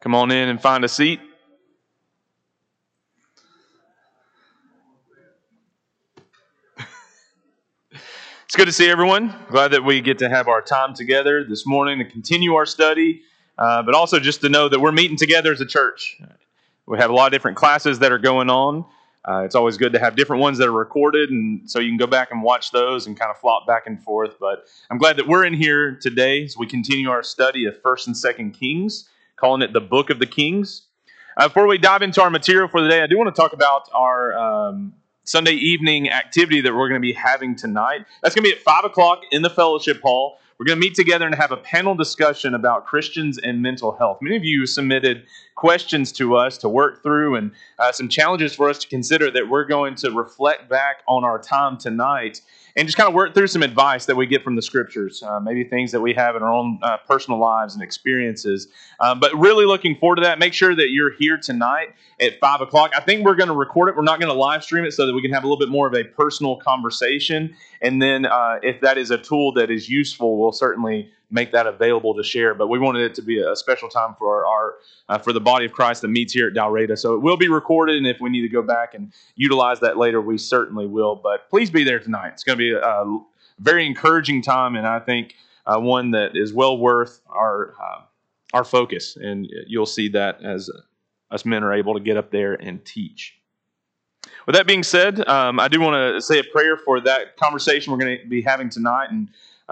Come on in and find a seat. It's good to see everyone. Glad that we get to have our time together this morning to continue our study, but also just to know that we're meeting together as a church. We have a lot of different classes that are going on. It's always good to have different ones that are recorded, and so you can go back and watch those and kind of flop back and forth. But I'm glad that we're in here today as we continue our study of 1st and 2nd Kings, calling it the Book of the Kings. Before we dive into our material for the day, I do want to talk about our Sunday evening activity that we're going to be having tonight. That's going to be at 5 o'clock in the fellowship hall. We're going to meet together and have a panel discussion about Christians and mental health. Many of you submitted questions to us to work through and some challenges for us to consider that we're going to reflect back on our time tonight and just kind of work through some advice that we get from the scriptures, maybe things that we have in our own personal lives and experiences. But really looking forward to that. Make sure that you're here tonight at 5 o'clock. I think we're going to record it. We're not going to live stream it so that we can have a little bit more of a personal conversation. And then if that is a tool that is useful, we'll certainly make that available to share. But we wanted it to be a special time for for the body of Christ that meets here at Dalraida. So it will be recorded, and if we need to go back and utilize that later, we certainly will. But please be there tonight. It's going to be a very encouraging time, and I think one that is well worth our focus. And you'll see that as us men are able to get up there and teach. With that being said, I do want to say a prayer for that conversation we're going to be having tonight. And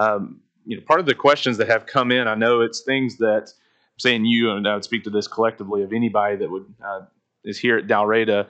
part of the questions that have come in, I know it's things that I'm saying you, and I would speak to this collectively of anybody that would is here at Dalraida.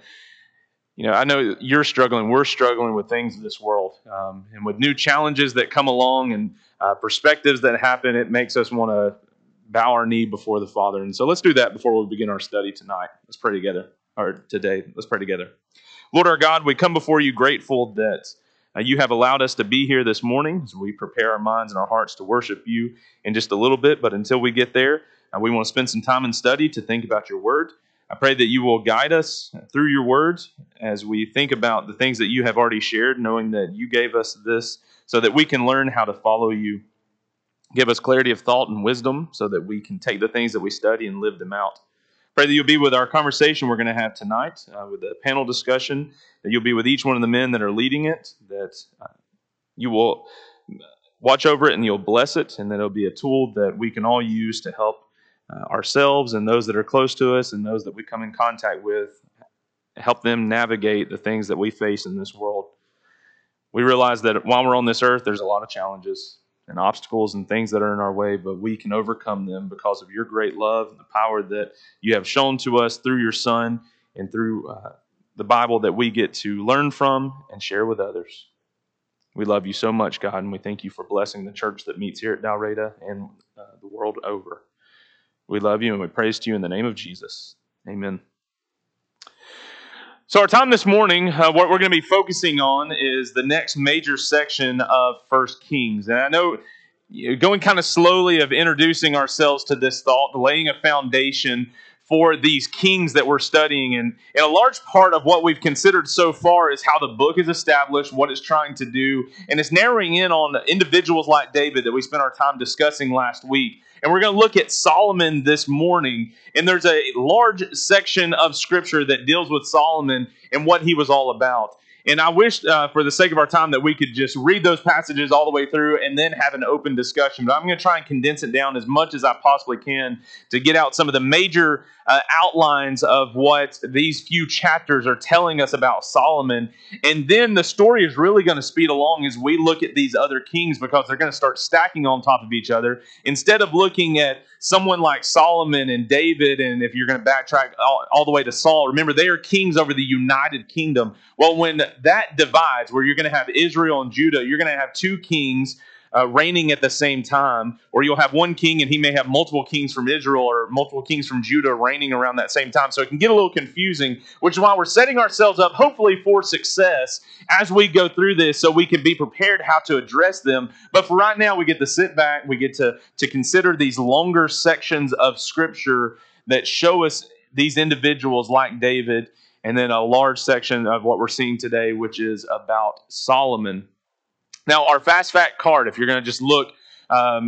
I know you're struggling. We're struggling with things of this world, and with new challenges that come along and perspectives that happen. It makes us want to bow our knee before the Father. And so let's do that before we begin our study tonight. Let's pray together, or today. Let's pray together. Lord our God, we come before you grateful that you have allowed us to be here this morning as we prepare our minds and our hearts to worship you in just a little bit. But until we get there, we want to spend some time in study to think about your word. I pray that you will guide us through your words as we think about the things that you have already shared, knowing that you gave us this so that we can learn how to follow you. Give us clarity of thought and wisdom so that we can take the things that we study and live them out. Pray that you'll be with our conversation we're going to have tonight with the panel discussion, that you'll be with each one of the men that are leading it, that you will watch over it and you'll bless it, and that it'll be a tool that we can all use to help ourselves and those that are close to us and those that we come in contact with, help them navigate the things that we face in this world. We realize that while we're on this earth, there's a lot of challenges and obstacles and things that are in our way, but we can overcome them because of your great love and the power that you have shown to us through your Son and through the Bible that we get to learn from and share with others. We love you so much, God, and we thank you for blessing the church that meets here at Dalraida and the world over. We love you and we praise to you in the name of Jesus. Amen. So our time this morning, what we're going to be focusing on is the next major section of 1 Kings. And I know going kind of slowly of introducing ourselves to this thought, laying a foundation for these kings that we're studying. And a large part of what we've considered so far is how the book is established, what it's trying to do. And it's narrowing in on individuals like David that we spent our time discussing last week. And we're going to look at Solomon this morning. And there's a large section of Scripture that deals with Solomon and what he was all about. And I wish, for the sake of our time, that we could just read those passages all the way through and then have an open discussion. But I'm going to try and condense it down as much as I possibly can to get out some of the major outlines of what these few chapters are telling us about Solomon. And then the story is really going to speed along as we look at these other kings, because they're going to start stacking on top of each other. Instead of looking at someone like Solomon and David, and if you're going to backtrack all the way to Saul, remember they are kings over the united kingdom. Well, when that divides, where you're going to have Israel and Judah, you're going to have two kings reigning at the same time, or you'll have one king and he may have multiple kings from Israel or multiple kings from Judah reigning around that same time. So it can get a little confusing, which is why we're setting ourselves up hopefully for success as we go through this, so we can be prepared how to address them. But for right now, we get to sit back, we get to consider these longer sections of Scripture that show us these individuals like David, and then a large section of what we're seeing today, which is about Solomon. Now, our fast fact card, if you're going to just look,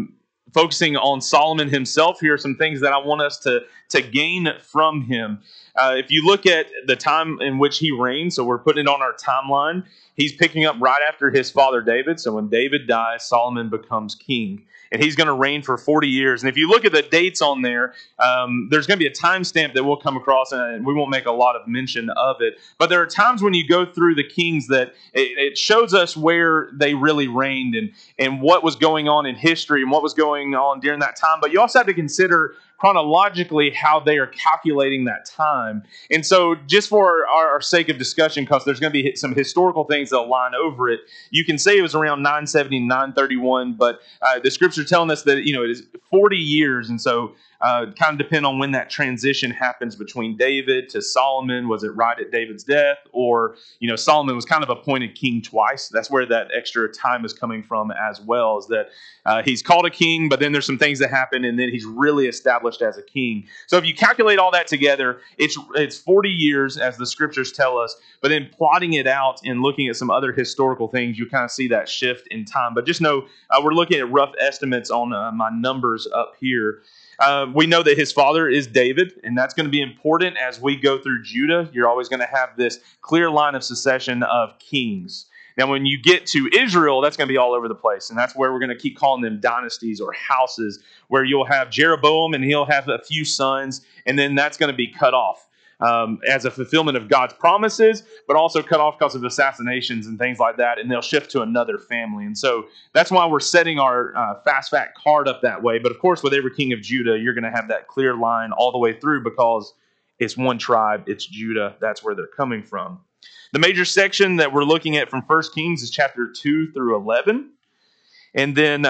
focusing on Solomon himself, here are some things that I want us to gain from him. If you look at the time in which he reigned, so we're putting it on our timeline, he's picking up right after his father David. So when David dies, Solomon becomes king. And he's going to reign for 40 years. And if you look at the dates on there, there's going to be a timestamp that we'll come across, and we won't make a lot of mention of it. But there are times when you go through the kings that it shows us where they really reigned and what was going on in history and what was going on during that time. But you also have to consider chronologically how they are calculating that time. And so just for our sake of discussion, because there's going to be some historical things that line over it, you can say it was around 970, 931, but the scripture telling us that, it is 40 years. And so kind of depend on when that transition happens between David to Solomon. Was it right at David's death? Or, Solomon was kind of appointed king twice. That's where that extra time is coming from as well, is that he's called a king, but then there's some things that happen, and then he's really established as a king. So if you calculate all that together, it's 40 years, as the scriptures tell us, but then plotting it out and looking at some other historical things, you kind of see that shift in time. But just know, we're looking at rough estimates on my numbers up here. We know that his father is David, and that's going to be important as we go through Judah. You're always going to have this clear line of succession of kings. Now, when you get to Israel, that's going to be all over the place, and that's where we're going to keep calling them dynasties or houses, where you'll have Jeroboam, and he'll have a few sons, and then that's going to be cut off as a fulfillment of God's promises, but also cut off because of assassinations and things like that, and they'll shift to another family. And so that's why we're setting our fast fact card up that way. But of course, with every king of Judah, you're going to have that clear line all the way through, because it's one tribe, it's Judah. That's where they're coming from. The major section that we're looking at from 1 Kings is chapter 2 through 11. And then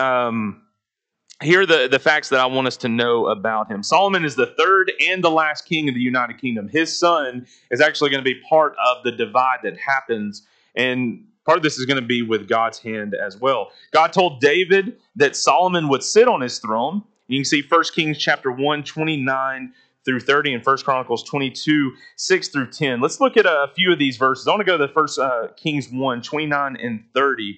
here are the facts that I want us to know about him. Solomon is the third and the last king of the United Kingdom. His son is actually going to be part of the divide that happens, and part of this is going to be with God's hand as well. God told David that Solomon would sit on his throne. You can see 1 Kings chapter 1, 29 through 30, and 1 Chronicles 22, 6 through 10. Let's look at a few of these verses. I want to go to the 1 Kings 1, 29 and 30.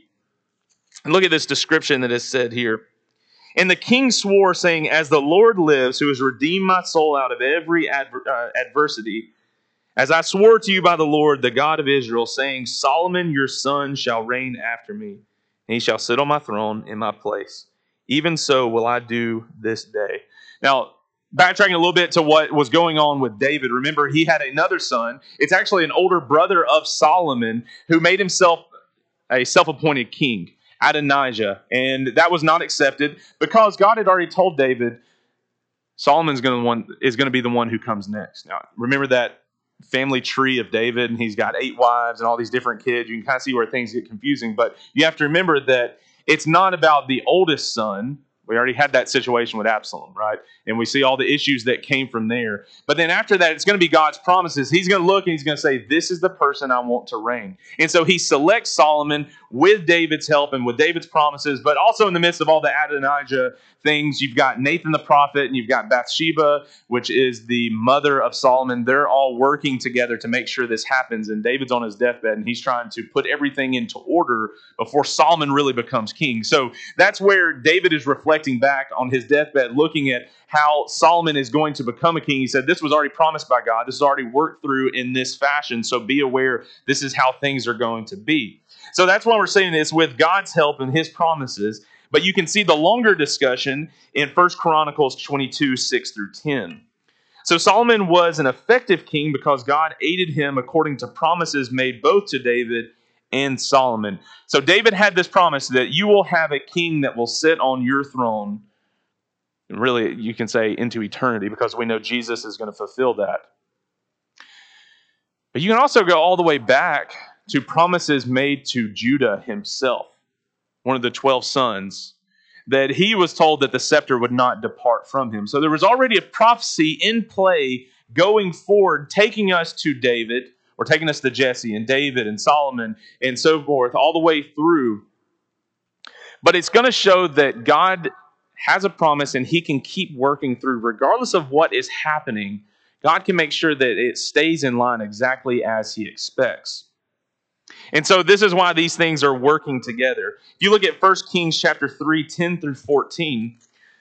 And look at this description that is said here. And the king swore, saying, "As the Lord lives, who has redeemed my soul out of every adversity, as I swore to you by the Lord, the God of Israel, saying, Solomon your son shall reign after me, and he shall sit on my throne in my place. Even so will I do this day." Now, backtracking a little bit to what was going on with David, remember, he had another son. It's actually an older brother of Solomon who made himself a self-appointed king, Adonijah, and that was not accepted because God had already told David Solomon's is going to be the one who comes next. Now, remember that family tree of David, and he's got 8 wives and all these different kids. You can kind of see where things get confusing, but you have to remember that it's not about the oldest son. We already had that situation with Absalom, right? And we see all the issues that came from there. But then after that, it's going to be God's promises. He's going to look and he's going to say, this is the person I want to reign. And so he selects Solomon with David's help and with David's promises, but also in the midst of all the Adonijah things, you've got Nathan the prophet and you've got Bathsheba, which is the mother of Solomon. They're all working together to make sure this happens. And David's on his deathbed and he's trying to put everything into order before Solomon really becomes king. So that's where David is reflecting back on his deathbed, looking at how Solomon is going to become a king. He said, this was already promised by God. This is already worked through in this fashion. So be aware, this is how things are going to be. So that's why we're saying this with God's help and his promises. But you can see the longer discussion in 1 Chronicles 22, 6 through 10. So Solomon was an effective king because God aided him according to promises made both to David and Solomon. So David had this promise that you will have a king that will sit on your throne. And really, you can say into eternity, because we know Jesus is going to fulfill that. But you can also go all the way back to promises made to Judah himself, one of the 12 sons, that he was told that the scepter would not depart from him. So there was already a prophecy in play going forward, taking us to David, or taking us to Jesse and David and Solomon and so forth, all the way through. But it's going to show that God has a promise and he can keep working through regardless of what is happening. God can make sure that it stays in line exactly as he expects. And so this is why these things are working together. If you look at 1 Kings chapter 3, 10 through 14,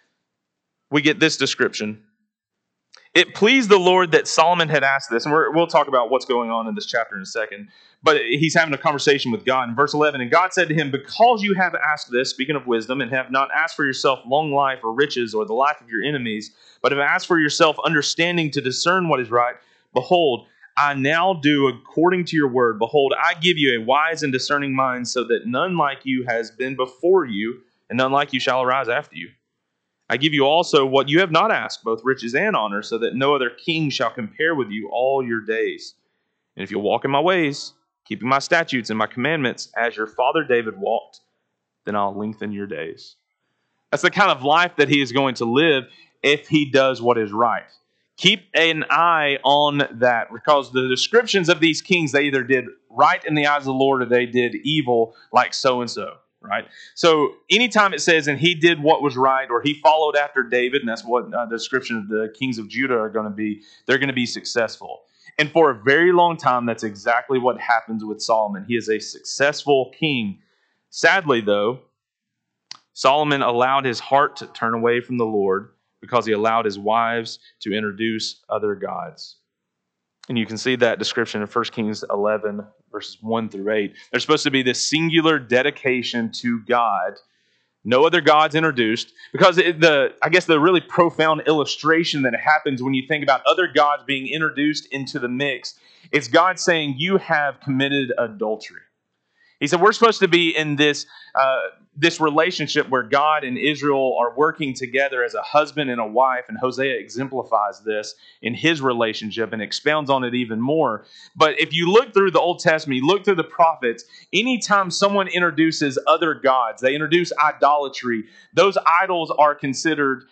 we get this description. It pleased the Lord that Solomon had asked this, and we'll talk about what's going on in this chapter in a second. But he's having a conversation with God in verse 11, and God said to him, because you have asked this, speaking of wisdom, and have not asked for yourself long life or riches or the life of your enemies, but have asked for yourself understanding to discern what is right, behold, I now do according to your word. Behold, I give you a wise and discerning mind, so that none like you has been before you, and none like you shall arise after you. I give you also what you have not asked, both riches and honor, so that no other king shall compare with you all your days. And if you'll walk in my ways, keeping my statutes and my commandments, as your father David walked, then I'll lengthen your days. That's the kind of life that he is going to live if he does what is right. Keep an eye on that, because the descriptions of these kings, they either did right in the eyes of the Lord or they did evil like so-and-so. Right? So anytime it says, and he did what was right, or he followed after David, and that's what the description of the kings of Judah are going to be, they're going to be successful. And for a very long time, that's exactly what happens with Solomon. He is a successful king. Sadly, though, Solomon allowed his heart to turn away from the Lord because he allowed his wives to introduce other gods. And you can see that description in 1 Kings 11, verses 1 through 8. There's supposed to be this singular dedication to God. No other gods introduced. Because I guess the really profound illustration that happens when you think about other gods being introduced into the mix, it's God saying, you have committed adultery. He said, we're supposed to be in this relationship where God and Israel are working together as a husband and a wife, and Hosea exemplifies this in his relationship and expounds on it even more. But if you look through the Old Testament, you look through the prophets, anytime someone introduces other gods, they introduce idolatry, those idols are considered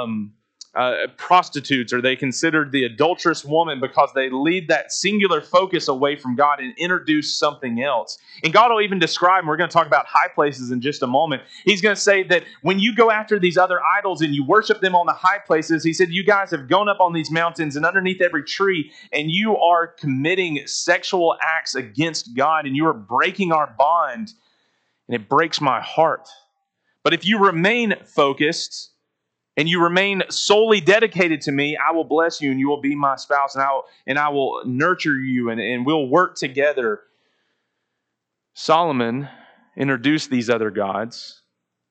prostitutes, or they considered the adulterous woman, because they lead that singular focus away from God and introduce something else. And God will even describe, and we're going to talk about high places in just a moment, he's going to say that when you go after these other idols and you worship them on the high places, he said, you guys have gone up on these mountains and underneath every tree, and you are committing sexual acts against God, and you are breaking our bond, and it breaks my heart. But if you remain focused and you remain solely dedicated to me, I will bless you, and you will be my spouse, and I will nurture you, and we'll work together. Solomon introduced these other gods,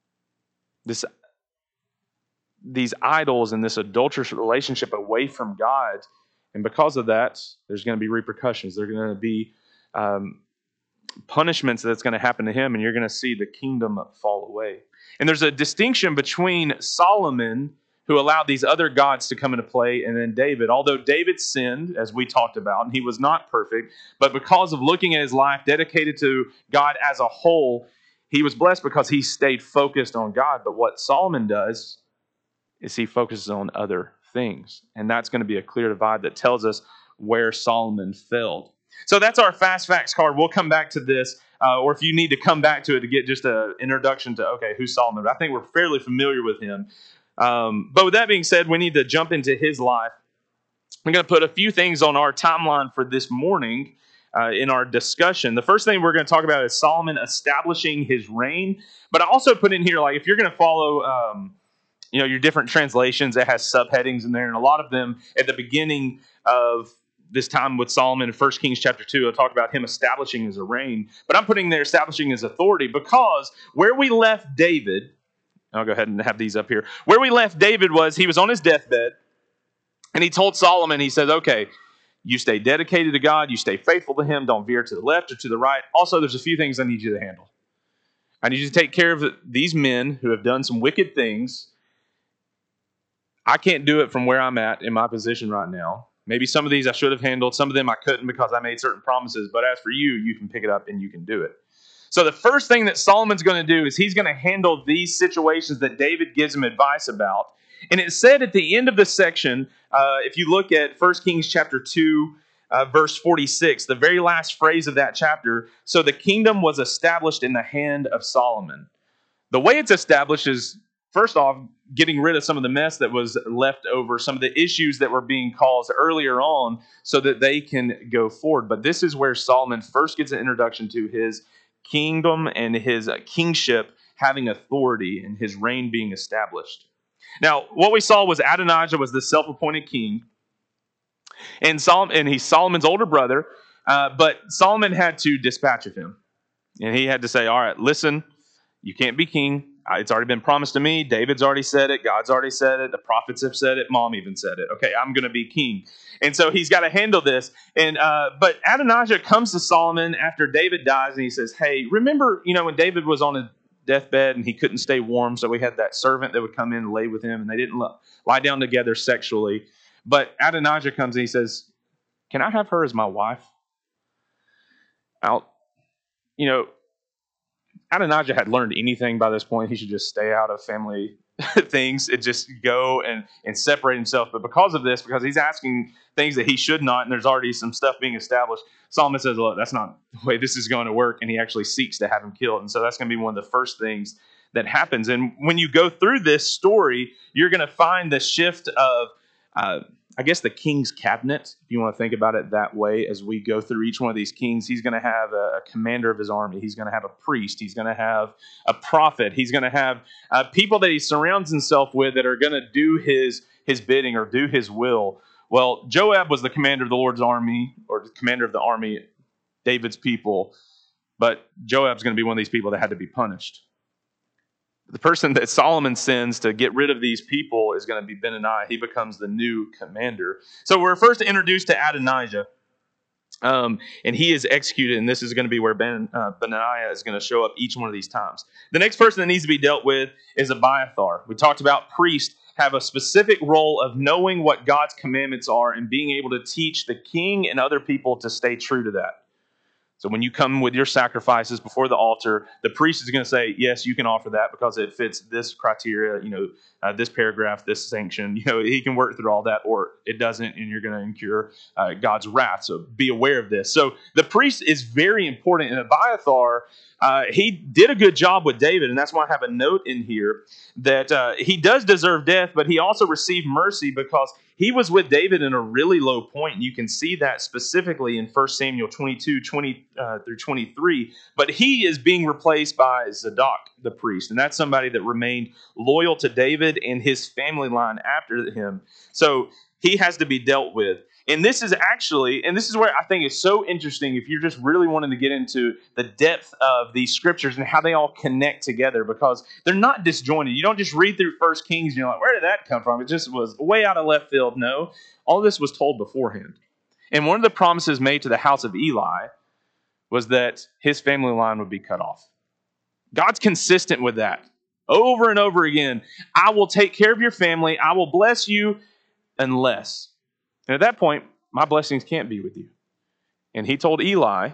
these idols, and this adulterous relationship away from God. And because of that, there's going to be repercussions. There are going to be punishments that's going to happen to him, and you're going to see the kingdom fall away. And there's a distinction between Solomon, who allowed these other gods to come into play, and then David. Although David sinned, as we talked about, and he was not perfect, but because of looking at his life dedicated to God as a whole, he was blessed because he stayed focused on God. But what Solomon does is he focuses on other things. And that's going to be a clear divide that tells us where Solomon failed. So that's our fast facts card. We'll come back to this, or if you need to come back to it to get just an introduction to, okay, who's Solomon? But I think we're fairly familiar with him. But with that being said, we need to jump into his life. I'm going to put a few things on our timeline for this morning in our discussion. The first thing we're going to talk about is Solomon establishing his reign. But I also put in here, like, if you're going to follow your different translations, it has subheadings in there, and a lot of them at the beginning of this time with Solomon in 1 Kings chapter 2, I'll talk about him establishing his reign. But I'm putting there establishing his authority, because where we left David, I'll go ahead and have these up here. Where we left David was he was on his deathbed, and he told Solomon, he says, okay, you stay dedicated to God, you stay faithful to him, don't veer to the left or to the right. Also, there's a few things I need you to handle. I need you to take care of these men who have done some wicked things. I can't do it from where I'm at in my position right now. Maybe some of these I should have handled. Some of them I couldn't because I made certain promises. But as for you, you can pick it up and you can do it. So the first thing that Solomon's going to do is he's going to handle these situations that David gives him advice about. And it said at the end of this section, if you look at 1 Kings chapter 2, verse 46, the very last phrase of that chapter, so the kingdom was established in the hand of Solomon. The way it's established is, first off, getting rid of some of the mess that was left over, some of the issues that were being caused earlier on so that they can go forward. But this is where Solomon first gets an introduction to his kingdom and his kingship having authority and his reign being established. Now, what we saw was Adonijah was the self-appointed king, and he's Solomon's older brother, but Solomon had to dispatch of him. And he had to say, all right, listen, you can't be king. It's already been promised to me. David's already said it. God's already said it. The prophets have said it. Mom even said it. Okay, I'm going to be king. And so he's got to handle this. But Adonijah comes to Solomon after David dies, and he says, hey, remember, when David was on his deathbed and he couldn't stay warm, so we had that servant that would come in and lay with him, and they didn't lie down together sexually. But Adonijah comes and he says, can I have her as my wife? Adonijah had learned anything by this point. He should just stay out of family things and just go and separate himself. But because of this, because he's asking things that he should not, and there's already some stuff being established, Solomon says, look, that's not the way this is going to work. And he actually seeks to have him killed. And so that's going to be one of the first things that happens. And when you go through this story, you're going to find the shift of the king's cabinet, if you want to think about it that way. As we go through each one of these kings, he's going to have a commander of his army. He's going to have a priest. He's going to have a prophet. He's going to have people that he surrounds himself with that are going to do his bidding or do his will. Well, Joab was the commander of the Lord's army, or the commander of the army, David's people. But Joab's going to be one of these people that had to be punished. The person that Solomon sends to get rid of these people is going to be Benaiah. He becomes the new commander. So we're first introduced to Adonijah, and he is executed, and this is going to be where Benaiah is going to show up each one of these times. The next person that needs to be dealt with is Abiathar. We talked about priests have a specific role of knowing what God's commandments are and being able to teach the king and other people to stay true to that. So when you come with your sacrifices before the altar, the priest is going to say, yes, you can offer that because it fits this criteria, this paragraph, this sanction. He can work through all that, or it doesn't, and you're going to incur God's wrath. So be aware of this. So the priest is very important. And Abiathar, he did a good job with David, and that's why I have a note in here that he does deserve death, but he also received mercy because he was with David in a really low point. And you can see that specifically in 1 Samuel 22, 20 through 23. But he is being replaced by Zadok, the priest. And that's somebody that remained loyal to David and his family line after him. So he has to be dealt with. And this is where I think it's so interesting if you're just really wanting to get into the depth of these scriptures and how they all connect together, because they're not disjointed. You don't just read through 1 Kings and you're like, where did that come from? It just was way out of left field. No, all this was told beforehand. And one of the promises made to the house of Eli was that his family line would be cut off. God's consistent with that. Over and over again, I will take care of your family. I will bless you unless... And at that point, my blessings can't be with you. And he told Eli,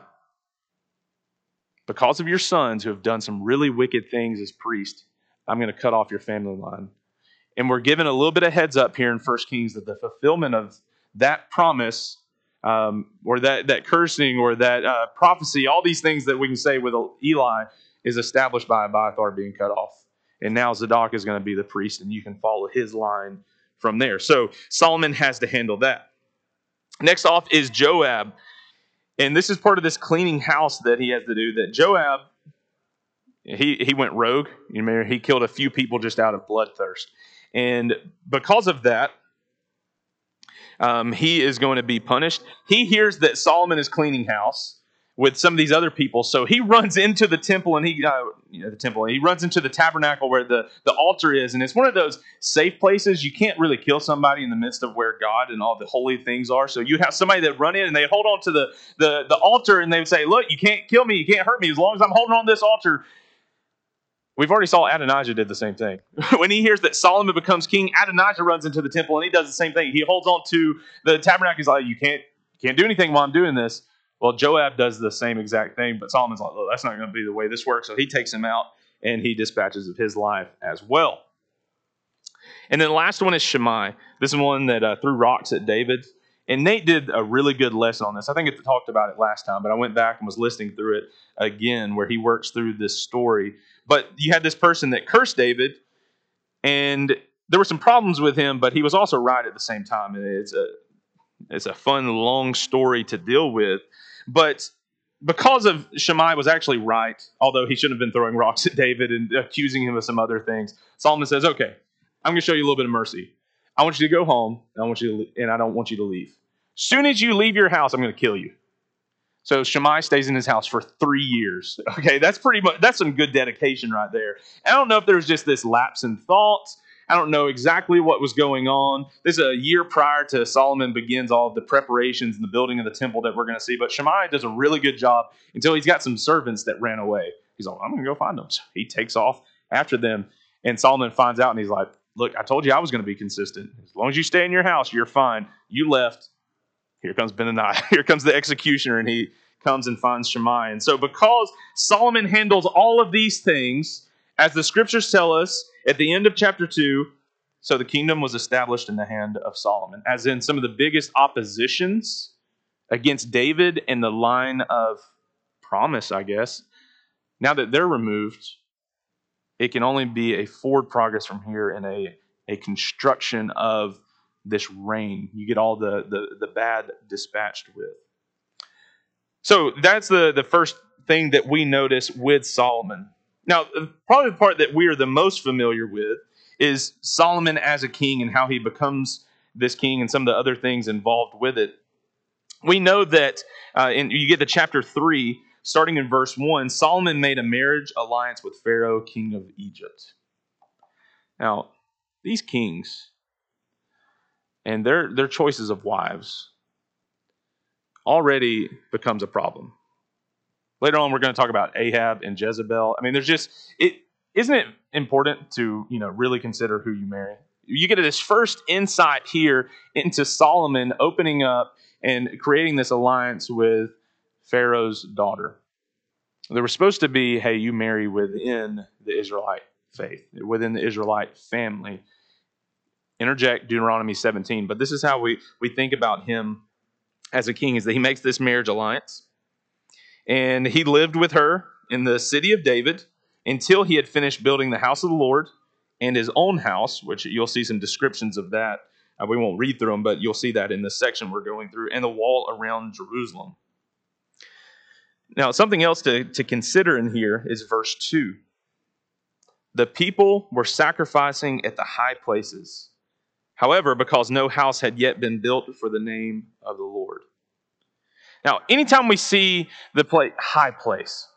because of your sons who have done some really wicked things as priests, I'm going to cut off your family line. And we're given a little bit of heads up here in 1 Kings that the fulfillment of that promise, or that cursing, or that prophecy, all these things that we can say with Eli, is established by Abiathar being cut off. And now Zadok is going to be the priest, and you can follow his line from there. So Solomon has to handle that. Next off is Joab. And this is part of this cleaning house that he has to do. That Joab, he went rogue. He killed a few people just out of bloodthirst. And because of that, he is going to be punished. He hears that Solomon is cleaning house with some of these other people, so he runs into the temple, and he runs into the tabernacle where the altar is, and it's one of those safe places. You can't really kill somebody in the midst of where God and all the holy things are. So you have somebody that run in and they hold on to the altar, and they would say, look, you can't kill me, you can't hurt me as long as I'm holding on this altar. We've already saw Adonijah did the same thing. When he hears that Solomon becomes king, Adonijah runs into the temple and he does the same thing. He holds on to the tabernacle. He's like, you can't do anything while I'm doing this. Well, Joab does the same exact thing, but Solomon's like, look, that's not going to be the way this works. So he takes him out and he dispatches of his life as well. And then the last one is Shimei. This is one that threw rocks at David. And Nate did a really good lesson on this. I think I talked about it last time, but I went back and was listening through it again, where he works through this story. But you had this person that cursed David, and there were some problems with him, but he was also right at the same time. And it's a fun, long story to deal with. But because of Shimei was actually right, although he shouldn't have been throwing rocks at David and accusing him of some other things, Solomon says, okay, I'm going to show you a little bit of mercy. I want you to go home, and I don't want you to leave. Soon as you leave your house, I'm going to kill you. So Shammai stays in his house for 3 years. Okay, that's some good dedication right there. I don't know if there was just this lapse in thought. I don't know exactly what was going on. This is a year prior to Solomon begins all of the preparations and the building of the temple that we're going to see. But Shammai does a really good job until he's got some servants that ran away. He's like, I'm going to go find them. So he takes off after them. And Solomon finds out and he's like, look, I told you I was going to be consistent. As long as you stay in your house, you're fine. You left. Here comes Benaniah. Here comes the executioner, and he comes and finds Shammai. And so because Solomon handles all of these things, as the scriptures tell us at the end of chapter 2, so the kingdom was established in the hand of Solomon, as in some of the biggest oppositions against David and the line of promise, I guess. Now that they're removed, it can only be a forward progress from here and a construction of this reign. You get all the bad dispatched with. So that's the first thing that we notice with Solomon. Now, probably the part that we are the most familiar with is Solomon as a king and how he becomes this king and some of the other things involved with it. We know that, you get to chapter 3, starting in verse 1, Solomon made a marriage alliance with Pharaoh, king of Egypt. Now, these kings and their choices of wives already becomes a problem. Later on, we're going to talk about Ahab and Jezebel. I mean, isn't it important to really consider who you marry? You get this first insight here into Solomon opening up and creating this alliance with Pharaoh's daughter. There was supposed to be, hey, you marry within the Israelite faith, within the Israelite family. Interject Deuteronomy 17, but this is how we think about him as a king, is that he makes this marriage alliance. And he lived with her in the city of David until he had finished building the house of the Lord and his own house, which you'll see some descriptions of that. We won't read through them, but you'll see that in the section we're going through, and the wall around Jerusalem. Now, something else to consider in here is verse 2. The people were sacrificing at the high places. However, because no house had yet been built for the name of the Lord. Now, anytime we see the high place,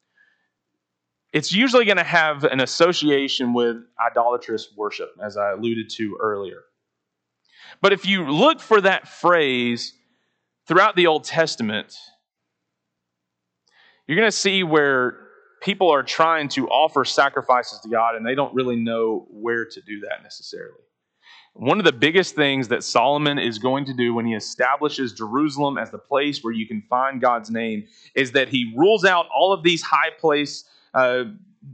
it's usually going to have an association with idolatrous worship, as I alluded to earlier. But if you look for that phrase throughout the Old Testament, you're going to see where people are trying to offer sacrifices to God, and they don't really know where to do that necessarily. One of the biggest things that Solomon is going to do when he establishes Jerusalem as the place where you can find God's name is that he rules out all of these high place, all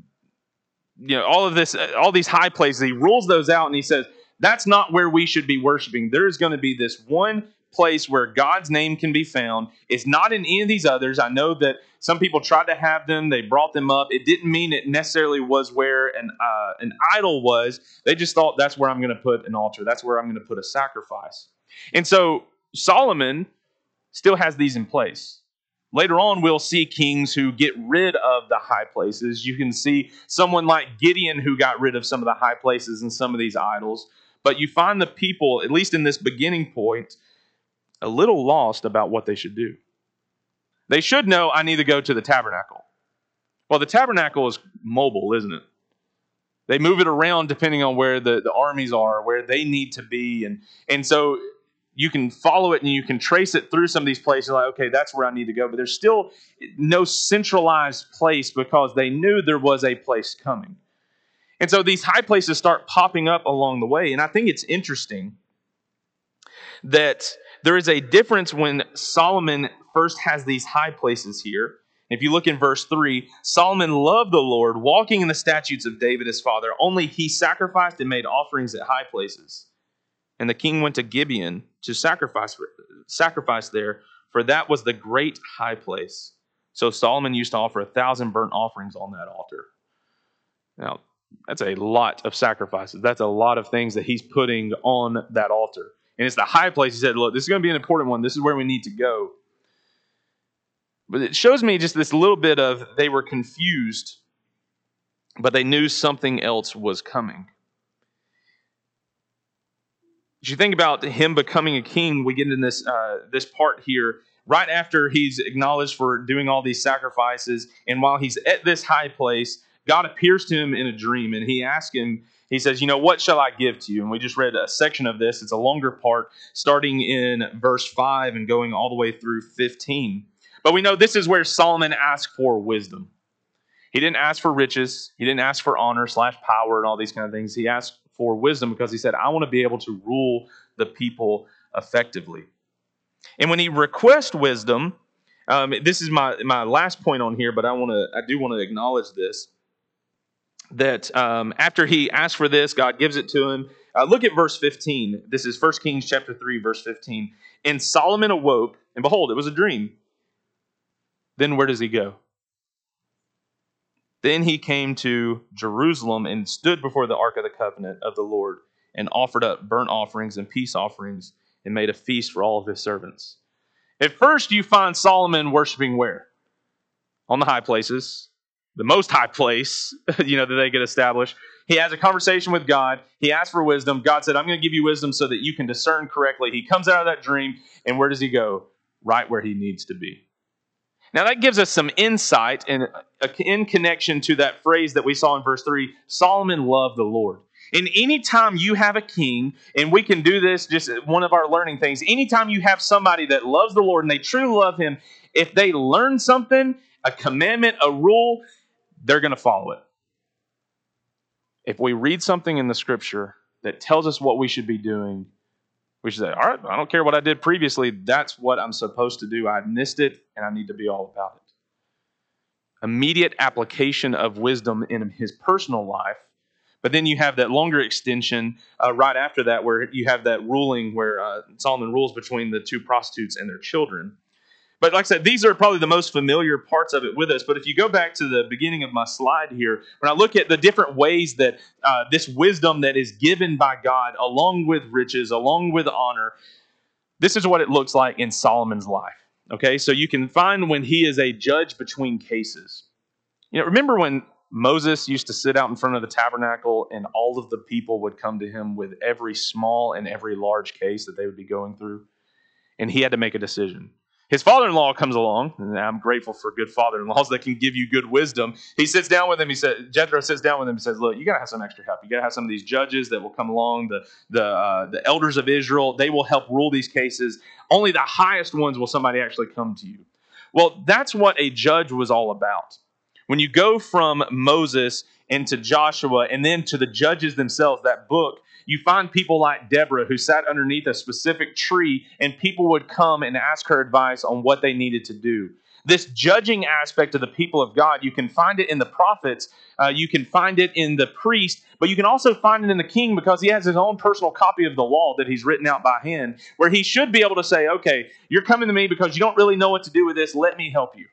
these high places. He rules those out and he says, that's not where we should be worshiping. There is going to be this one place where God's name can be found. It's not in any of these others. I know that some people tried to have them. They brought them up. It didn't mean it necessarily was where an idol was. They just thought that's where I'm going to put an altar. That's where I'm going to put a sacrifice. And so Solomon still has these in place. Later on, we'll see kings who get rid of the high places. You can see someone like Gideon who got rid of some of the high places and some of these idols. But you find the people, at least in this beginning point, a little lost about what they should do. They should know, I need to go to the tabernacle. Well, the tabernacle is mobile, isn't it? They move it around depending on where the armies are, where they need to be. And so you can follow it and you can trace it through some of these places. Like, okay, that's where I need to go. But there's still no centralized place because they knew there was a place coming. And so these high places start popping up along the way. And I think it's interesting that there is a difference when Solomon first has these high places here. If you look in verse 3, Solomon loved the Lord, walking in the statutes of David his father. Only he sacrificed and made offerings at high places. And the king went to Gibeon to sacrifice there, for that was the great high place. So Solomon used to offer 1,000 burnt offerings on that altar. Now, that's a lot of sacrifices. That's a lot of things that he's putting on that altar. And it's the high place. He said, look, this is going to be an important one. This is where we need to go. But it shows me just this little bit of they were confused, but they knew something else was coming. As you think about him becoming a king, we get in this part here right after he's acknowledged for doing all these sacrifices, and while he's at this high place, God appears to him in a dream, and he asks him. He says, what shall I give to you? And we just read a section of this. It's a longer part, starting in verse 5 and going all the way through 15. But we know this is where Solomon asked for wisdom. He didn't ask for riches. He didn't ask for honor / power and all these kind of things. He asked for wisdom because he said, I want to be able to rule the people effectively. And when he requests wisdom, this is my last point on here, but I do want to acknowledge this, that after he asked for this, God gives it to him. Look at verse 15. This is 1 Kings chapter 3, verse 15. And Solomon awoke, and behold, it was a dream. Then where does he go? Then he came to Jerusalem and stood before the ark of the covenant of the Lord and offered up burnt offerings and peace offerings and made a feast for all of his servants. At first, you find Solomon worshiping where? On the high places, the most high place, that they could establish. He has a conversation with God. He asks for wisdom. God said, I'm going to give you wisdom so that you can discern correctly. He comes out of that dream, and where does he go? Right where he needs to be. Now that gives us some insight in connection to that phrase that we saw in verse 3, Solomon loved the Lord. And anytime you have a king, and we can do this, just one of our learning things, anytime you have somebody that loves the Lord and they truly love him, if they learn something, a commandment, a rule, they're going to follow it. If we read something in the scripture that tells us what we should be doing, we should say, all right, I don't care what I did previously. That's what I'm supposed to do. I missed it, and I need to be all about it. Immediate application of wisdom in his personal life. But then you have that longer extension right after that where you have that ruling where Solomon rules between the two prostitutes and their children. But like I said, these are probably the most familiar parts of it with us. But if you go back to the beginning of my slide here, when I look at the different ways that this wisdom that is given by God, along with riches, along with honor, this is what it looks like in Solomon's life. Okay, so you can find when he is a judge between cases. Remember when Moses used to sit out in front of the tabernacle and all of the people would come to him with every small and every large case that they would be going through? And he had to make a decision. His father-in-law comes along, and I'm grateful for good father-in-laws that can give you good wisdom. He sits down with him. Jethro sits down with him and says, look, you got to have some extra help. You got to have some of these judges that will come along, the elders of Israel. They will help rule these cases. Only the highest ones will somebody actually come to you. Well, that's what a judge was all about. When you go from Moses into Joshua and then to the judges themselves, that book, you find people like Deborah who sat underneath a specific tree and people would come and ask her advice on what they needed to do. This judging aspect of the people of God, you can find it in the prophets, you can find it in the priest, but you can also find it in the king because he has his own personal copy of the law that he's written out by hand, where he should be able to say, okay, you're coming to me because you don't really know what to do with this, let me help you.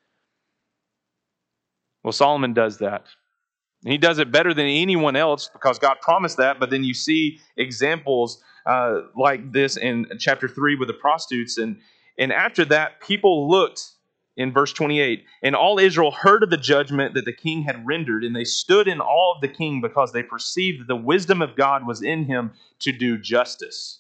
Well, Solomon does that. He does it better than anyone else because God promised that, but then you see examples like this in chapter 3 with the prostitutes. And after that, people looked in verse 28, and all Israel heard of the judgment that the king had rendered, and they stood in awe of the king because they perceived that the wisdom of God was in him to do justice.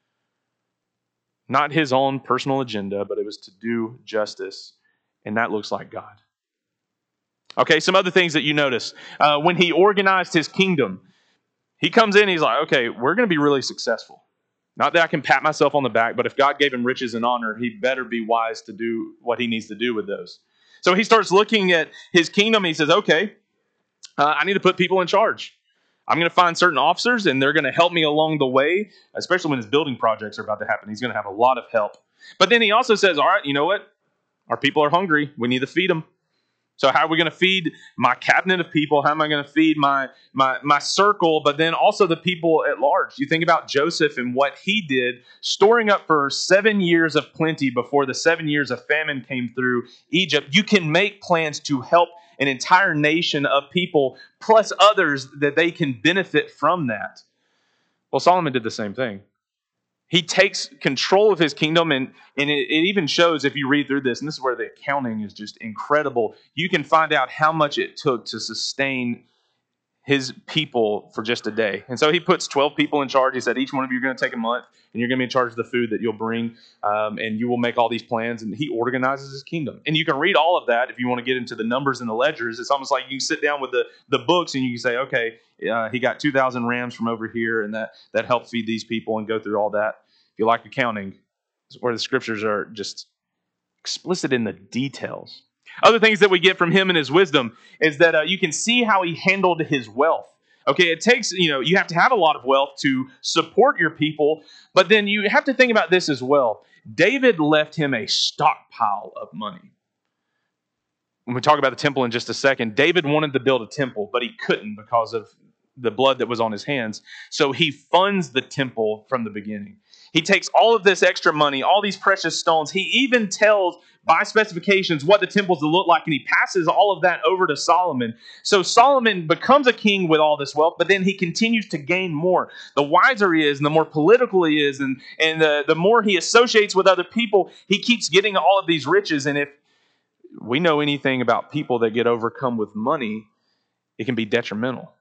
Not his own personal agenda, but it was to do justice, and that looks like God. Okay, some other things that you notice. When he organized his kingdom, he comes in, he's like, okay, we're going to be really successful. Not that I can pat myself on the back, but if God gave him riches and honor, he better be wise to do what he needs to do with those. So he starts looking at his kingdom. He says, okay, I need to put people in charge. I'm going to find certain officers, and they're going to help me along the way, especially when his building projects are about to happen. He's going to have a lot of help. But then he also says, all right, you know what? Our people are hungry. We need to feed them. So how are we going to feed my cabinet of people? How am I going to feed my circle, but then also the people at large? You think about Joseph and what he did, storing up for 7 years of plenty before the 7 years of famine came through Egypt. You can make plans to help an entire nation of people, plus others that they can benefit from that. Well, Solomon did the same thing. He takes control of his kingdom, and it even shows if you read through this, and this is where the accounting is just incredible. You can find out how much it took to sustain his people for just a day. And so he puts 12 people in charge. He said, each one of you are going to take a month, and you're going to be in charge of the food that you'll bring, and you will make all these plans. And he organizes his kingdom. And you can read all of that if you want to get into the numbers and the ledgers. It's almost like you sit down with the books and you can say, okay, he got 2,000 rams from over here, and that helped feed these people, and go through all that. If you like accounting, where the scriptures are just explicit in the details. Other things that we get from him and his wisdom is that you can see how he handled his wealth. Okay, it takes, you have to have a lot of wealth to support your people, but then you have to think about this as well. David left him a stockpile of money. When we talk about the temple in just a second, David wanted to build a temple, but he couldn't because of the blood that was on his hands. So he funds the temple from the beginning. He takes all of this extra money, all these precious stones. He even tells by specifications what the temples will look like, and he passes all of that over to Solomon. So Solomon becomes a king with all this wealth, but then he continues to gain more. The wiser he is, and the more political he is, and the more he associates with other people, he keeps getting all of these riches. And if we know anything about people that get overcome with money, it can be detrimental.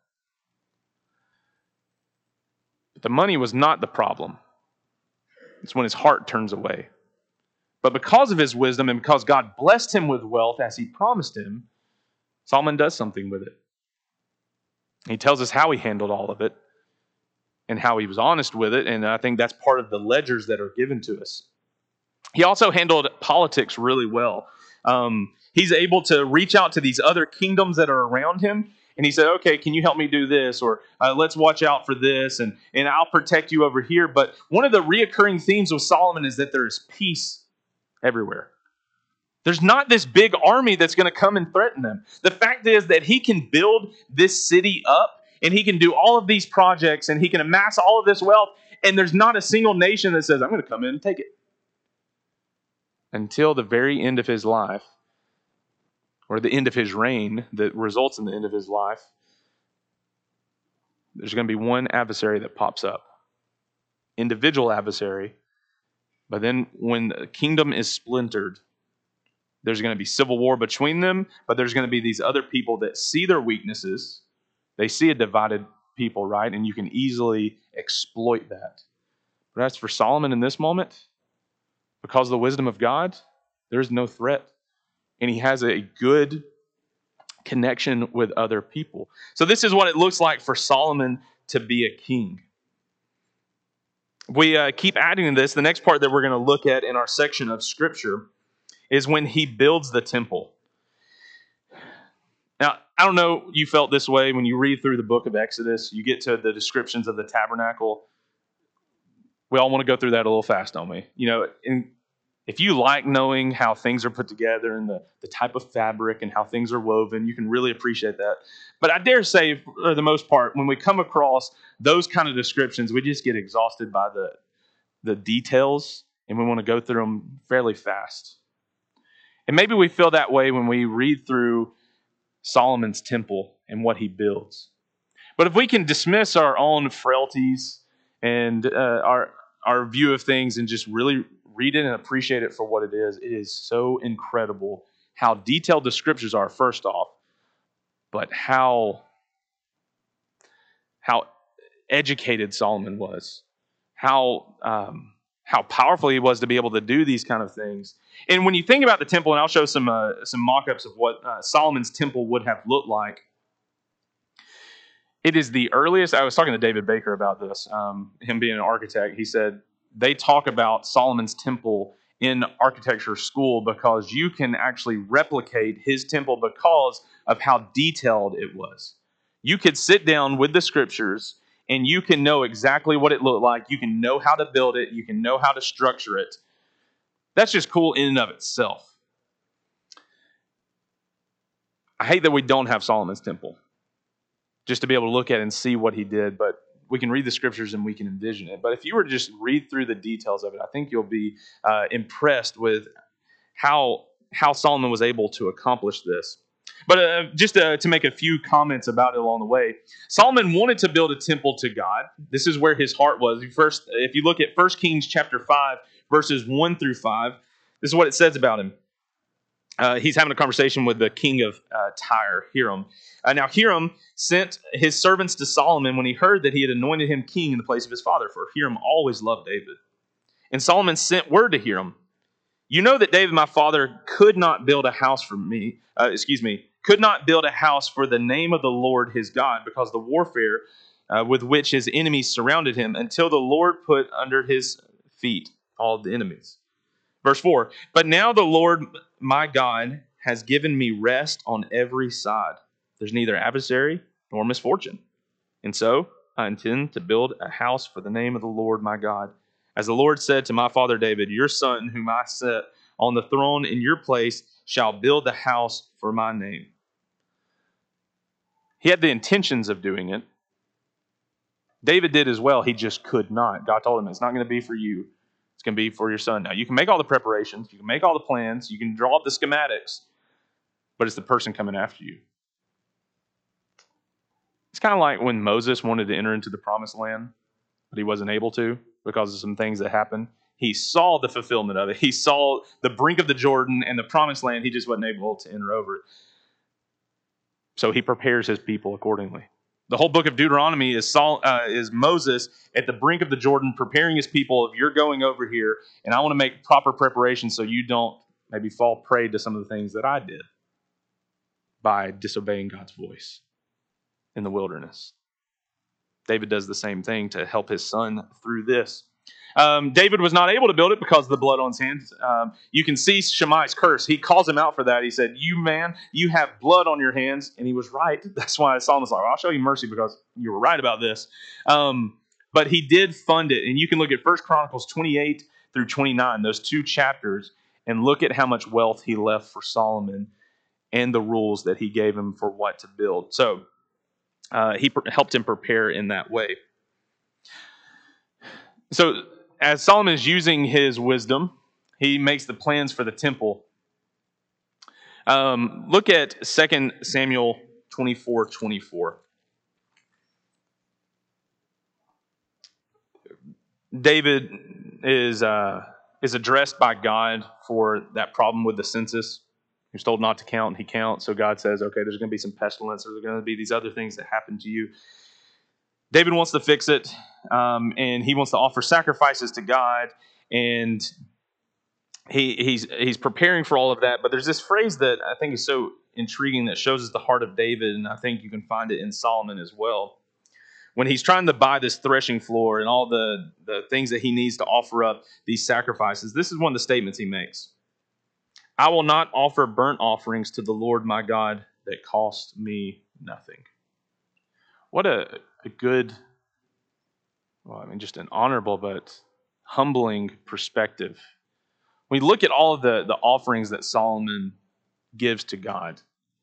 But the money was not the problem. It's when his heart turns away. But because of his wisdom and because God blessed him with wealth as he promised him, Solomon does something with it. He tells us how he handled all of it and how he was honest with it, and I think that's part of the ledgers that are given to us. He also handled politics really well. He's able to reach out to these other kingdoms that are around him, and he said, okay, can you help me do this? Or let's watch out for this, and I'll protect you over here. But one of the reoccurring themes with Solomon is that there is peace everywhere. There's not this big army that's going to come and threaten them. The fact is that he can build this city up, and he can do all of these projects, and he can amass all of this wealth, and there's not a single nation that says, I'm going to come in and take it. Until the very end of his life, or the end of his reign that results in the end of his life, there's going to be one adversary that pops up. Individual adversary. But then when the kingdom is splintered, there's going to be civil war between them, but there's going to be these other people that see their weaknesses. They see a divided people, right? And you can easily exploit that. But as for Solomon in this moment, because of the wisdom of God, there's no threat. And he has a good connection with other people. So this is what it looks like for Solomon to be a king. We keep adding to this. The next part that we're going to look at in our section of Scripture is when he builds the temple. Now, I don't know you felt this way when you read through the book of Exodus. You get to the descriptions of the tabernacle. We all want to go through that a little fast, don't we? If you like knowing how things are put together and the type of fabric and how things are woven, you can really appreciate that. But I dare say, for the most part, when we come across those kind of descriptions, we just get exhausted by the details, and we want to go through them fairly fast. And maybe we feel that way when we read through Solomon's temple and what he builds. But if we can dismiss our own frailties and our view of things and just really read it and appreciate it for what it is so incredible how detailed the scriptures are, first off, but how educated Solomon was, how powerful he was to be able to do these kind of things. And when you think about the temple, and I'll show some mock-ups of what Solomon's temple would have looked like. It is the earliest. I was talking to David Baker about this, him being an architect. He said they talk about Solomon's temple in architecture school because you can actually replicate his temple because of how detailed it was. You could sit down with the scriptures and you can know exactly what it looked like. You can know how to build it. You can know how to structure it. That's just cool in and of itself. I hate that we don't have Solomon's temple just to be able to look at it and see what he did, but we can read the scriptures and we can envision it. But if you were to just read through the details of it, I think you'll be impressed with how Solomon was able to accomplish this. But just to make a few comments about it along the way, Solomon wanted to build a temple to God. This is where his heart was. If you look at 1 Kings chapter 5, verses 1 through 5, this is what it says about him. he's having a conversation with the king of Tyre, Hiram. Now, Hiram sent his servants to Solomon when he heard that he had anointed him king in the place of his father, for Hiram always loved David. And Solomon sent word to Hiram, "You know that David, my father, could not build a house for me, could not build a house for the name of the Lord his God, because the warfare with which his enemies surrounded him, until the Lord put under his feet all the enemies." Verse 4, "But now the Lord my God has given me rest on every side. There's neither adversary nor misfortune. And so I intend to build a house for the name of the Lord my God. As the Lord said to my father David, your son, whom I set on the throne in your place, shall build the house for my name." He had the intentions of doing it. David did as well. He just could not. God told him, it's not going to be for you. It's going to be for your son. Now, you can make all the preparations. You can make all the plans. You can draw up the schematics. But it's the person coming after you. It's kind of like when Moses wanted to enter into the promised land, but he wasn't able to because of some things that happened. He saw the fulfillment of it. He saw the brink of the Jordan and the promised land. He just wasn't able to enter over it. So he prepares his people accordingly. The whole book of Deuteronomy is Moses at the brink of the Jordan preparing his people. If you're going over here, and I want to make proper preparation so you don't maybe fall prey to some of the things that I did by disobeying God's voice in the wilderness. David does the same thing to help his son through this. David was not able to build it because of the blood on his hands. You can see Shimei's curse. He calls him out for that. He said, "You man, you have blood on your hands." And he was right. That's why Solomon's like, "I'll show you mercy because you were right about this." But he did fund it. And you can look at 1 Chronicles 28 through 29, those two chapters, and look at how much wealth he left for Solomon and the rules that he gave him for what to build. So he helped him prepare in that way. So as Solomon is using his wisdom, he makes the plans for the temple. Look at 2 Samuel 24:24. David is addressed by God for that problem with the census. He was told not to count, and he counts. So God says, okay, there's going to be some pestilence. There's going to be these other things that happen to you. David wants to fix it, and he wants to offer sacrifices to God, and he's preparing for all of that. But there's this phrase that I think is so intriguing that shows us the heart of David, and I think you can find it in Solomon as well. When he's trying to buy this threshing floor and all the things that he needs to offer up these sacrifices, this is one of the statements he makes. "I will not offer burnt offerings to the Lord my God that cost me nothing." What a good, just an honorable but humbling perspective. When you look at all of the offerings that Solomon gives to God,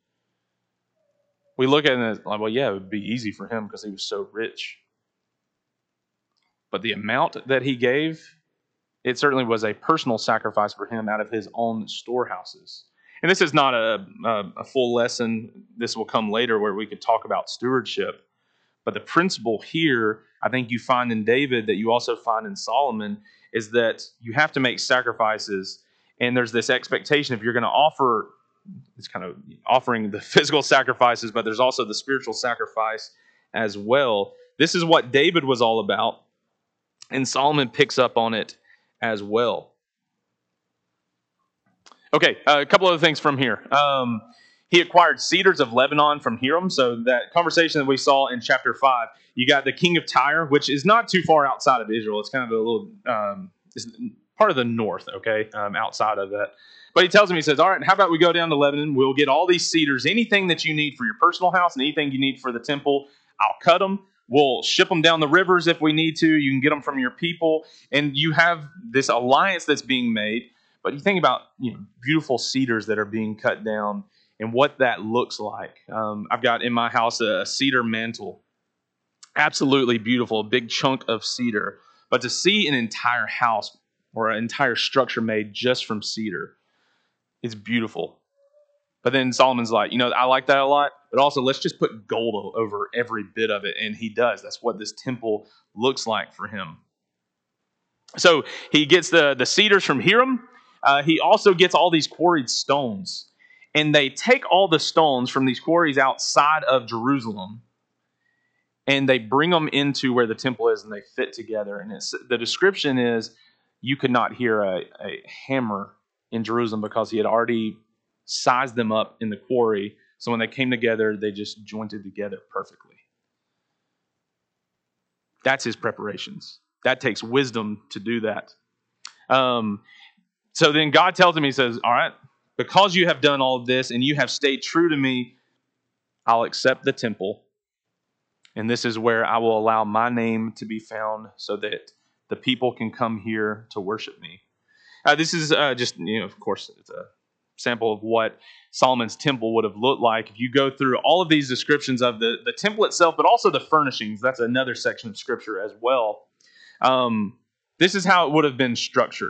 we look at it as, like, well, yeah, it would be easy for him because he was so rich. But the amount that he gave, it certainly was a personal sacrifice for him out of his own storehouses. And this is not a full lesson. This will come later where we could talk about stewardship. But the principle here, I think you find in David that you also find in Solomon, is that you have to make sacrifices. And there's this expectation if you're going to offer, it's kind of offering the physical sacrifices, but there's also the spiritual sacrifice as well. This is what David was all about. And Solomon picks up on it as well. Okay, a couple other things from here. He acquired cedars of Lebanon from Hiram. So that conversation that we saw in chapter 5, you got the king of Tyre, which is not too far outside of Israel. It's kind of a little, it's part of the north, okay, outside of that. But he tells him, he says, all right, how about we go down to Lebanon? We'll get all these cedars, anything that you need for your personal house and anything you need for the temple, I'll cut them. We'll ship them down the rivers if we need to. You can get them from your people. And you have this alliance that's being made. But you think about beautiful cedars that are being cut down and what that looks like. I've got in my house a cedar mantle. Absolutely beautiful, a big chunk of cedar. But to see an entire house or an entire structure made just from cedar, it's beautiful. But then Solomon's like, I like that a lot, but also let's just put gold over every bit of it. And he does. That's what this temple looks like for him. So he gets the cedars from Hiram. he also gets all these quarried stones. And they take all the stones from these quarries outside of Jerusalem, and they bring them into where the temple is, and they fit together. And the description is you could not hear a hammer in Jerusalem because he had already sized them up in the quarry. So when they came together, they just jointed together perfectly. That's his preparations. That takes wisdom to do that. So then God tells him, he says, all right, because you have done all of this and you have stayed true to me, I'll accept the temple. And this is where I will allow my name to be found so that the people can come here to worship me. This is just, of course, it's a sample of what Solomon's temple would have looked like. If you go through all of these descriptions of the temple itself, but also the furnishings, that's another section of Scripture as well. This is how it would have been structured.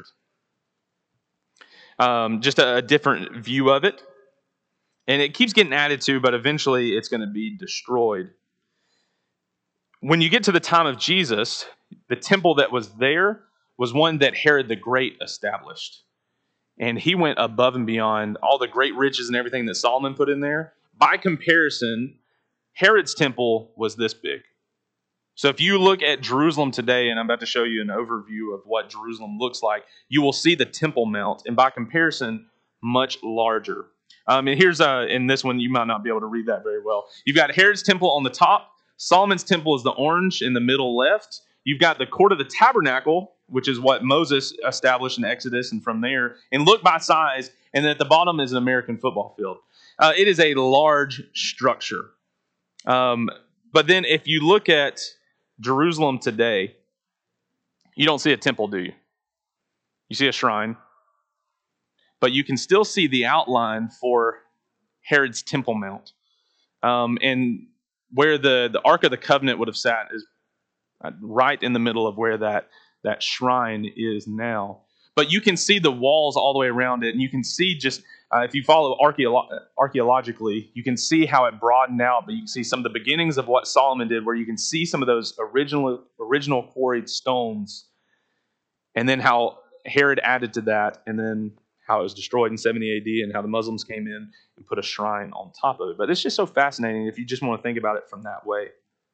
Just a different view of it. And it keeps getting added to, but eventually it's going to be destroyed. When you get to the time of Jesus, the temple that was there was one that Herod the Great established. And he went above and beyond all the great riches and everything that Solomon put in there. By comparison, Herod's temple was this big. So if you look at Jerusalem today, and I'm about to show you an overview of what Jerusalem looks like, you will see the Temple Mount, and by comparison, much larger. And here's in this one, you might not be able to read that very well. You've got Herod's temple on the top. Solomon's temple is the orange in the middle left. You've got the court of the tabernacle, which is what Moses established in Exodus, and from there, and look by size, and then at the bottom is an American football field. It is a large structure. But then if you look at Jerusalem today, you don't see a temple, do you? You see a shrine. But you can still see the outline for Herod's Temple Mount. And where the Ark of the Covenant would have sat is right in the middle of where that shrine is now. But you can see the walls all the way around it, and you can see just, if you follow archaeologically, you can see how it broadened out, but you can see some of the beginnings of what Solomon did, where you can see some of those original quarried stones, and then how Herod added to that, and then how it was destroyed in 70 AD, and how the Muslims came in and put a shrine on top of it. But it's just so fascinating if you just want to think about it from that way.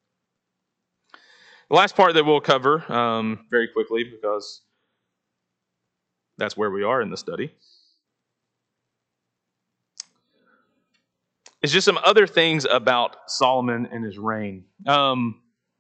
The last part that we'll cover very quickly, because that's where we are in the study, is just some other things about Solomon and his reign. When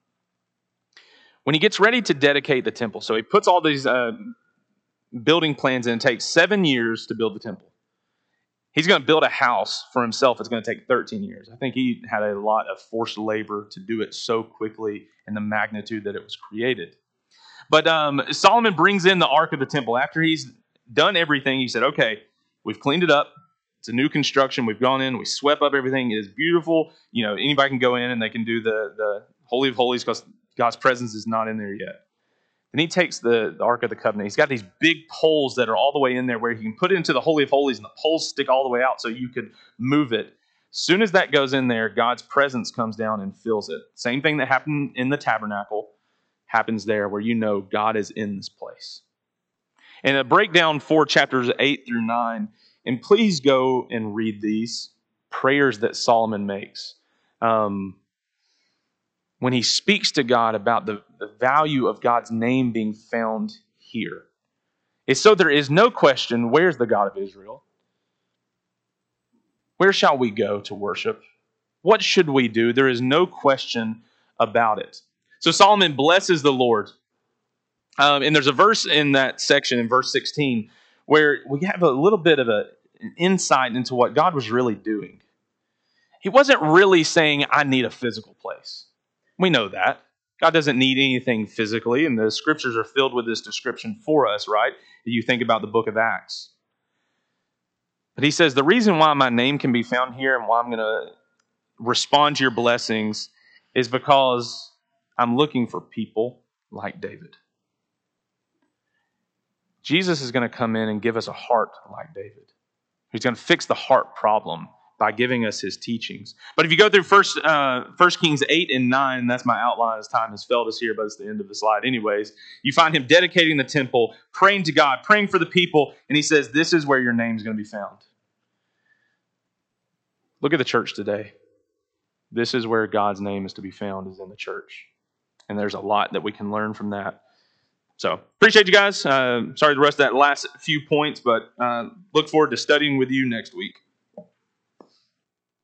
he gets ready to dedicate the temple, so he puts all these building plans in. It takes 7 years to build the temple. He's going to build a house for himself. It's going to take 13 years. I think he had a lot of forced labor to do it so quickly in the magnitude that it was created. But Solomon brings in the Ark of the Temple. After he's done everything, he said, okay, we've cleaned it up. It's a new construction. We've gone in. We swept up everything. It is beautiful. Anybody can go in and they can do the Holy of Holies because God's presence is not in there yet. Then he takes the Ark of the Covenant. He's got these big poles that are all the way in there where he can put it into the Holy of Holies, and the poles stick all the way out so you could move it. As soon as that goes in there, God's presence comes down and fills it. Same thing that happened in the tabernacle happens there, where God is in this place. And a breakdown for chapters 8 through 9, and please go and read these prayers that Solomon makes. When he speaks to God about the value of God's name being found here. It's so there is no question, where's the God of Israel? Where shall we go to worship? What should we do? There is no question about it. So Solomon blesses the Lord. And there's a verse in that section, in verse 16, where we have a little bit of an insight into what God was really doing. He wasn't really saying, I need a physical place. We know that. God doesn't need anything physically, and the scriptures are filled with this description for us, right? You think about the book of Acts. But he says, the reason why my name can be found here and why I'm going to respond to your blessings is because I'm looking for people like David. Jesus is going to come in and give us a heart like David. He's going to fix the heart problem by giving us his teachings. But if you go through First Kings 8 and 9, that's my outline as time has failed us here, but it's the end of the slide anyways. You find him dedicating the temple, praying to God, praying for the people, and he says, this is where your name's going to be found. Look at the church today. This is where God's name is to be found, is in the church. And there's a lot that we can learn from that. So, appreciate you guys. Sorry the rest of that last few points, but look forward to studying with you next week.